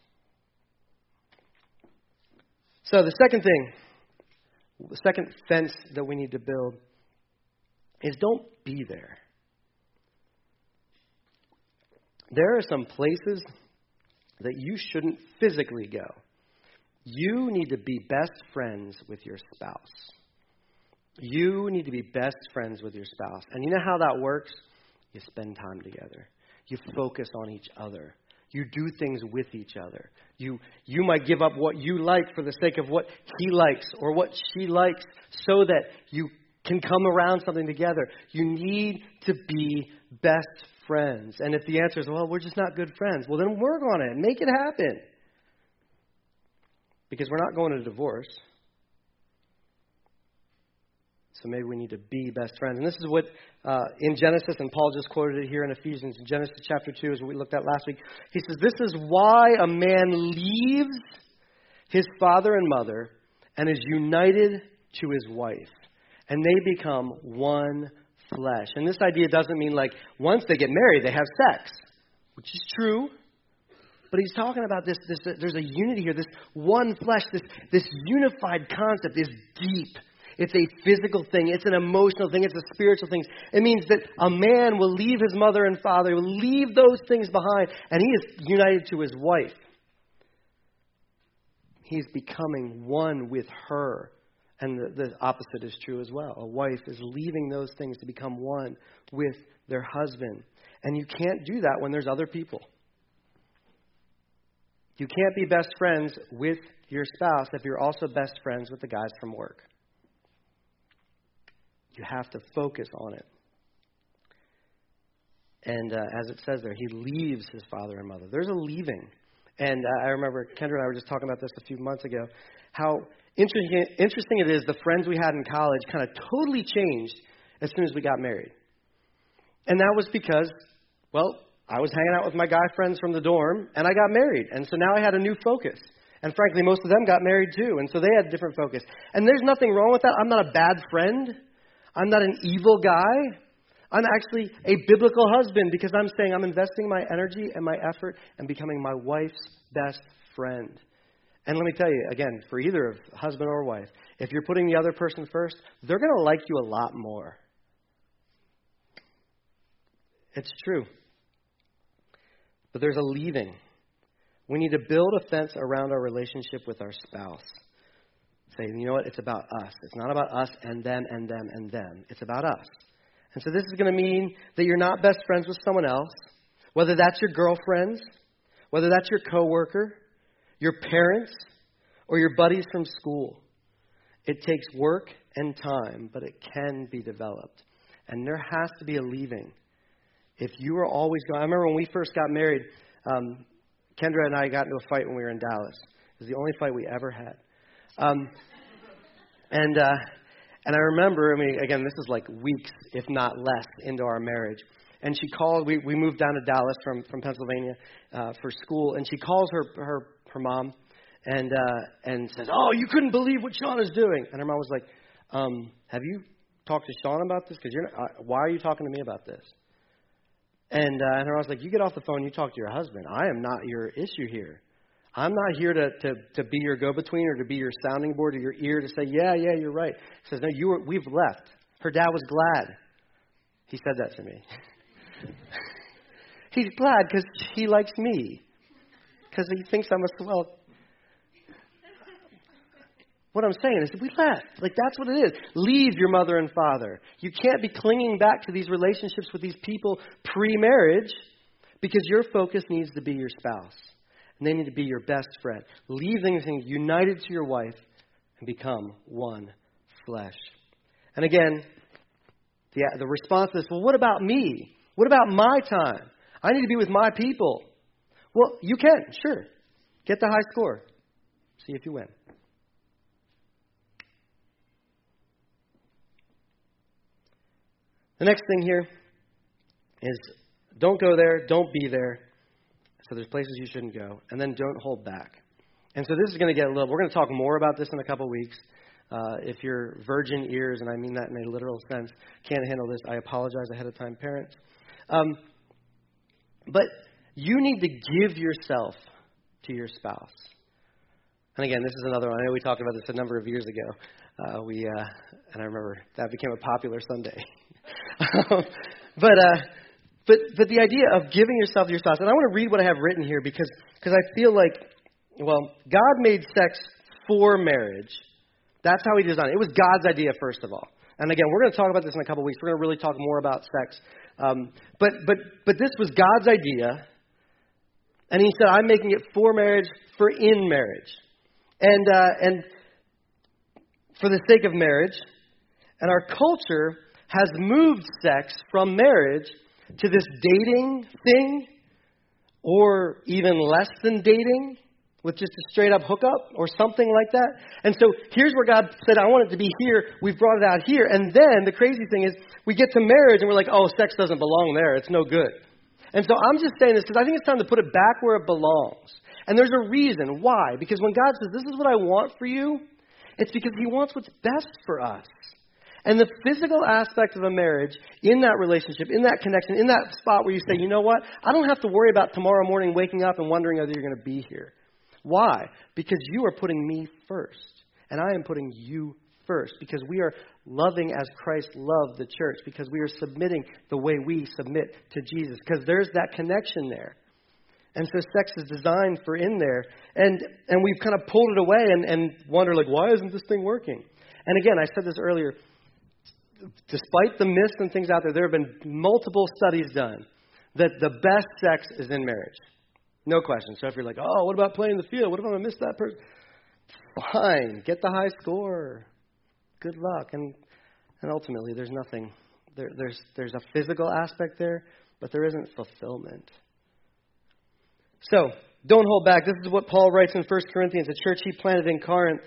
So the second thing, the second fence that we need to build is don't be there. There are some places that you shouldn't physically go. You need to be best friends with your spouse. You need to be best friends with your spouse. And you know how that works? You spend time together. You focus on each other. You do things with each other. You you might give up what you like for the sake of what he likes or what she likes so that you can come around something together. You need to be best friends. And if the answer is, well, we're just not good friends, well, then work on it. Make it happen. Because we're not going to divorce. So maybe we need to be best friends. And this is what uh, in Genesis, and Paul just quoted it here in Ephesians, in Genesis chapter two, is what we looked at last week. He says, this is why a man leaves his father and mother and is united to his wife. And they become one flesh. And this idea doesn't mean like once they get married, they have sex, which is true. But he's talking about this, this there's a unity here, this one flesh, this, this unified concept is deep. It's a physical thing. It's an emotional thing. It's a spiritual thing. It means that a man will leave his mother and father, will leave those things behind, and he is united to his wife. He's becoming one with her. And the, the opposite is true as well. A wife is leaving those things to become one with their husband. And you can't do that when there's other people. You can't be best friends with your spouse if you're also best friends with the guys from work. You have to focus on it. And uh, as it says there, he leaves his father and mother. There's a leaving. And uh, I remember Kendra and I were just talking about this a few months ago, how interesting, interesting it is the friends we had in college kind of totally changed as soon as we got married. And that was because, well, I was hanging out with my guy friends from the dorm, and I got married. And so now I had a new focus. And frankly, most of them got married too, and so they had a different focus. And there's nothing wrong with that. I'm not a bad friend. I'm not an evil guy. I'm actually a biblical husband because I'm saying I'm investing my energy and my effort and becoming my wife's best friend. And let me tell you, again, for either of husband or wife, if you're putting the other person first, they're going to like you a lot more. It's true. But there's a leaving. We need to build a fence around our relationship with our spouse. Say, you know what? It's about us. It's not about us and them and them and them. It's about us. And so this is going to mean that you're not best friends with someone else, whether that's your girlfriends, whether that's your coworker, your parents, or your buddies from school. It takes work and time, but it can be developed. And there has to be a leaving. If you are always going, I remember when we first got married, um, Kendra and I got into a fight when we were in Dallas. It was the only fight we ever had. Um, and uh, and I remember, I mean, again, this is like weeks, if not less, into our marriage. And she called, we, we moved down to Dallas from, from Pennsylvania uh, for school. And she calls her her, her mom and uh, and says, oh, you couldn't believe what Sean is doing. And her mom was like, um, have you talked to Sean about this? Because you're not, uh, why are you talking to me about this? And, uh, and her mom was like, you get off the phone, you talk to your husband. I am not your issue here. I'm not here to, to, to be your go-between or to be your sounding board or your ear to say, yeah, yeah, you're right. She says, no, you were, we've left. Her dad was glad. He said that to me. He's glad because he likes me. Because he thinks I'm a swell. What I'm saying is we left. Like, that's what it is. Leave your mother and father. You can't be clinging back to these relationships with these people pre-marriage because your focus needs to be your spouse. And they need to be your best friend. Leave things united to your wife and become one flesh. And again, the, the response is, well, what about me? What about my time? I need to be with my people. Well, you can, sure. Get the high score. See if you win. The next thing here is don't go there, don't be there. So there's places you shouldn't go. And then don't hold back. And so this is going to get a little, we're going to talk more about this in a couple weeks. Uh, if your virgin ears, and I mean that in a literal sense, can't handle this, I apologize ahead of time, parents. Um, but you need to give yourself to your spouse. And again, this is another one. I know we talked about this a number of years ago. Uh, we uh, and I remember that became a popular Sunday. um, but uh, but but the idea of giving yourself to your spouse, and I want to read what I have written here because because I feel like, well, God made sex for marriage. That's how He designed it. It was God's idea, first of all. And again, we're going to talk about this in a couple of weeks. We're going to really talk more about sex. Um, but but but this was God's idea, and He said, "I'm making it for marriage, for in marriage." And uh, and for the sake of marriage, and our culture has moved sex from marriage to this dating thing, or even less than dating, with just a straight up hookup or something like that. And so here's where God said, I want it to be here. We've brought it out here. And then the crazy thing is we get to marriage and we're like, oh, sex doesn't belong there. It's no good. And so I'm just saying this because I think it's time to put it back where it belongs. And there's a reason why. Because when God says, this is what I want for you, it's because He wants what's best for us. And the physical aspect of a marriage, in that relationship, in that connection, in that spot where you say, you know what? I don't have to worry about tomorrow morning waking up and wondering whether you're going to be here. Why? Because you are putting me first. And I am putting you first. Because we are loving as Christ loved the church. Because we are submitting the way we submit to Jesus. Because there's that connection there. And so sex is designed for in there. And and we've kind of pulled it away and, and wonder, like, why isn't this thing working? And again, I said this earlier. Despite the myths and things out there, there have been multiple studies done that the best sex is in marriage. No question. So if you're like, oh, what about playing the field? What if I'm going to miss that person? Fine. Get the high score. Good luck. And and ultimately, there's nothing. There, there's there's a physical aspect there, but there isn't fulfillment. So don't hold back. This is what Paul writes in First Corinthians, a church he planted in Corinth.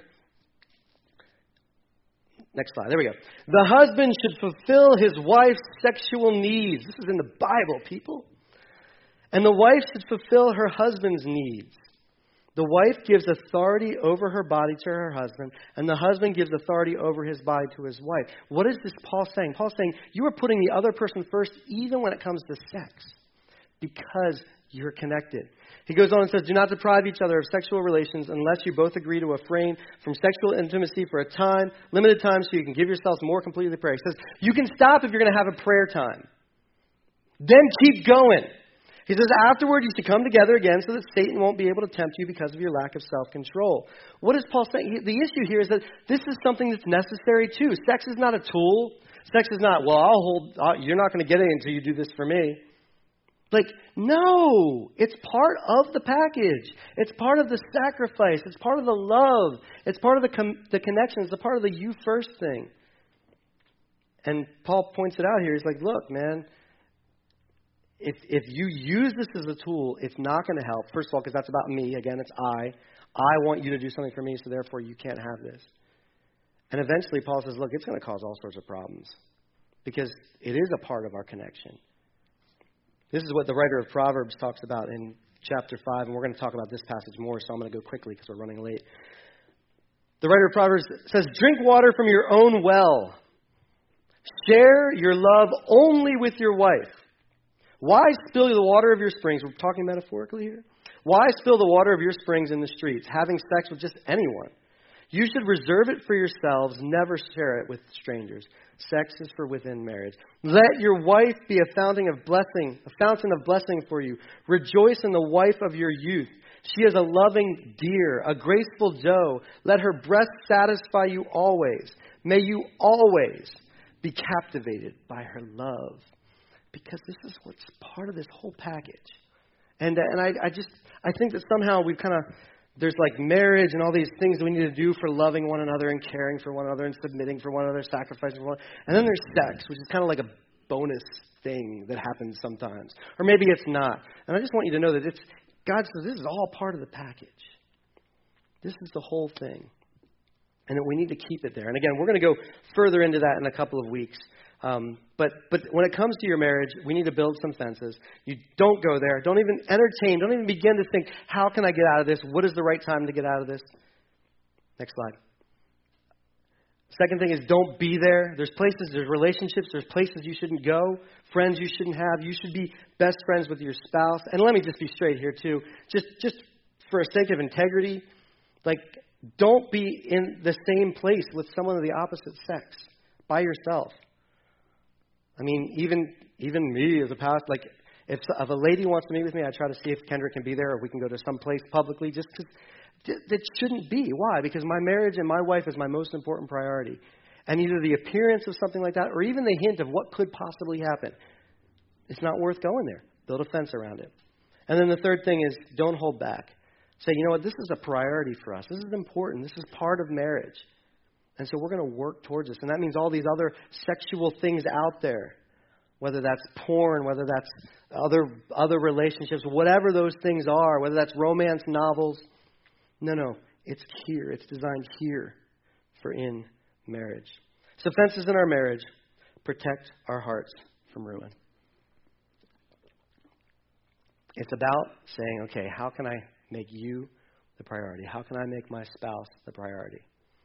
Next slide. There we go. The husband should fulfill his wife's sexual needs. This is in the Bible, people. And the wife should fulfill her husband's needs. The The wife gives authority over her body to her husband, and the husband gives authority over his body to his wife. What is this Paul saying? Paul's saying you are putting the other person first even when it comes to sex because you're connected. He goes on and says, do not deprive each other of sexual relations unless you both agree to refrain from sexual intimacy for a time, limited time, so you can give yourselves more completely to prayer. He says, you can stop if you're going to have a prayer time. Then keep going. He says, afterward, you should come together again so that Satan won't be able to tempt you because of your lack of self-control. What is Paul saying? The issue here is that this is something that's necessary too. Sex is not a tool. Sex is not, well, I'll hold, I'll, you're not going to get it until you do this for me. Like, no, it's part of the package. It's part of the sacrifice. It's part of the love. It's part of the com- the connection. It's a part of the you first thing. And Paul points it out here. He's like, look, man, if if you use this as a tool, it's not going to help. First of all, because that's about me. Again, it's I. I want you to do something for me, so therefore you can't have this. And eventually Paul says, look, it's going to cause all sorts of problems because it is a part of our connection. This is what the writer of Proverbs talks about in chapter five, and we're going to talk about this passage more, so I'm going to go quickly because we're running late. The writer of Proverbs says, drink water from your own well. Share your love only with your wife. Why spill the water of your springs? We're talking metaphorically here. Why spill the water of your springs in the streets, having sex with just anyone? You should reserve it for yourselves, never share it with strangers. Sex is for within marriage. Let your wife be a fountain of blessing, a fountain of blessing for you. Rejoice in the wife of your youth. She is a loving deer, a graceful doe. Let her breast satisfy you always. May you always be captivated by her love. Because this is what's part of this whole package. And uh, and I, I just, I think that somehow we've kind of, there's like marriage and all these things that we need to do for loving one another and caring for one another and submitting for one another, sacrificing for one another. And then there's sex, which is kind of like a bonus thing that happens sometimes. Or maybe it's not. And I just want you to know that it's, God says this is all part of the package. This is the whole thing. And that we need to keep it there. And again, we're going to go further into that in a couple of weeks. Um, but but when it comes to your marriage, we need to build some fences. You don't go there. Don't even entertain. Don't even begin to think, how can I get out of this? What is the right time to get out of this? Next slide. Second thing is don't be there. There's places, there's relationships, there's places you shouldn't go, friends you shouldn't have. You should be best friends with your spouse. And let me just be straight here too. Just just for a sake of integrity, like don't be in the same place with someone of the opposite sex by yourself. I mean, even even me as a pastor, like if, if a lady wants to meet with me, I try to see if Kendra can be there or we can go to some place publicly just because that shouldn't be. Why? Because my marriage and my wife is my most important priority. And either the appearance of something like that or even the hint of what could possibly happen, it's not worth going there. Build a fence around it. And then the third thing is don't hold back. Say, you know what, this is a priority for us. This is important. This is part of marriage. And so we're going to work towards this. And that means all these other sexual things out there, whether that's porn, whether that's other other relationships, whatever those things are, whether that's romance novels. No, no, it's here. It's designed here for in marriage. So fences in our marriage protect our hearts from ruin. It's about saying, okay, how can I make you the priority? How can I make my spouse the priority?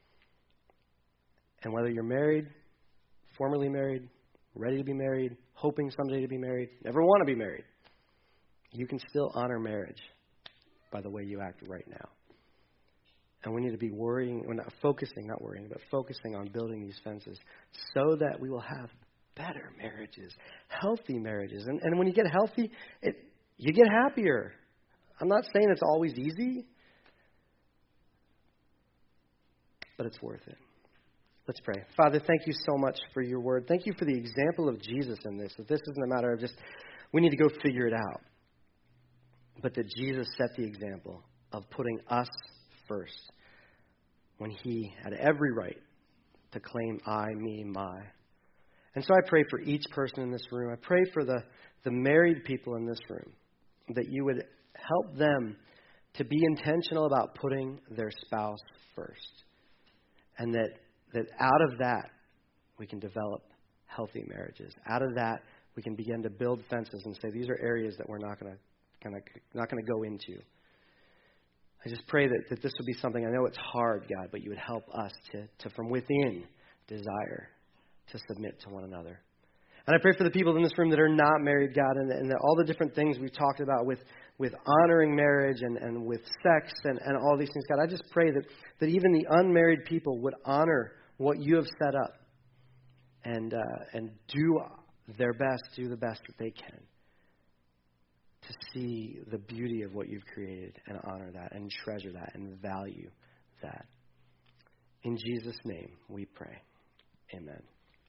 And whether you're married, formerly married, ready to be married, hoping someday to be married, never want to be married, you can still honor marriage by the way you act right now. And we need to be worrying, we're not focusing, not worrying, but focusing on building these fences so that we will have better marriages, healthy marriages. And, and when you get healthy, it, you get happier. I'm not saying it's always easy, but it's worth it. Let's pray. Father, thank you so much for your word. Thank you for the example of Jesus in this. That this isn't a matter of just, we need to go figure it out. But that Jesus set the example of putting us first when he had every right to claim I, me, my. And so I pray for each person in this room. I pray for the, the married people in this room that you would help them to be intentional about putting their spouse first. And that that out of that, we can develop healthy marriages. Out of that, we can begin to build fences and say, these are areas that we're not going to not going to go into. I just pray that, that this would be something, I know it's hard, God, but you would help us to, to from within, desire to submit to one another. And I pray for the people in this room that are not married, God, and, and all the different things we've talked about with, with honoring marriage and, and with sex and, and all these things. God, I just pray that, that even the unmarried people would honor what you have set up and uh, and do their best, do the best that they can to see the beauty of what you've created and honor that and treasure that and value that. In Jesus' name we pray. Amen.